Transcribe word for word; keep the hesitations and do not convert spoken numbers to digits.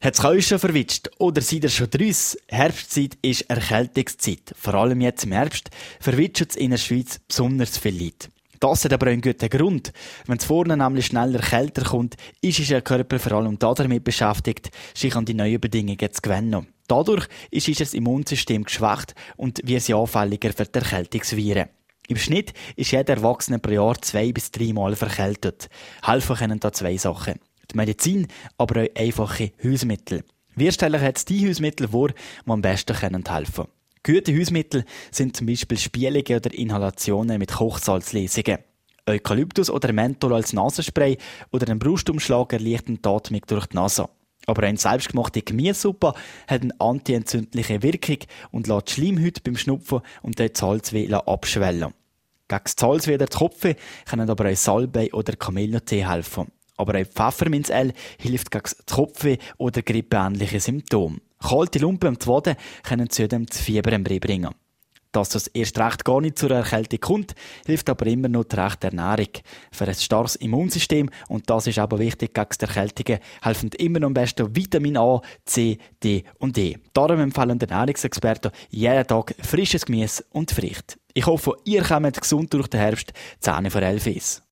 Hat es euch schon verwitscht oder seid ihr schon draus? Herbstzeit ist Erkältungszeit. Vor allem jetzt im Herbst verwitschen es in der Schweiz besonders viele Leute. Das hat aber einen guten Grund. Wenn es vorne nämlich schneller kälter kommt, ist unser Körper vor allem damit beschäftigt, sich an die neuen Bedingungen zu gewöhnen. Dadurch ist unser Immunsystem geschwächt und wir sind anfälliger für die Erkältungsviren. Im Schnitt ist jeder Erwachsene pro Jahr zwei bis drei Mal verkältet. Helfen können da zwei Sachen. Die Medizin, aber auch einfache Hausmittel. Wir stellen jetzt die Hausmittel vor, die am besten helfen können. Gute Hausmittel sind zum Beispiel Spielige oder Inhalationen mit Kochsalzlesungen. Eukalyptus oder Menthol als Nasenspray oder ein Brustumschlag erleichtert die Atmung durch die Nase. Aber eine selbstgemachte Gemüsesuppe hat eine antientzündliche Wirkung und lässt die Schleimhäute beim Schnupfen und dort Salzweh abschwellen. Gegen das Salzweh oder die Kopfweh können aber auch Salbei oder Kamillentee helfen. Aber auch Pfefferminzöl hilft gegen das Kopfweh oder grippeähnliche Symptome. Kalte Lumpen am Zwaden können zudem das Fieber bringen. Dass es erst recht gar nicht zur Erkältung kommt, hilft aber immer noch die rechte Ernährung. Für ein starkes Immunsystem, und das ist aber wichtig gegen die Erkältungen, helfen immer noch am besten Vitamin A, C, D und E. Darum empfehlen die Ernährungsexperten jeden Tag frisches Gemüse und Früchte. Ich hoffe, ihr kommt gesund durch den Herbst. Zähne vor elf ist.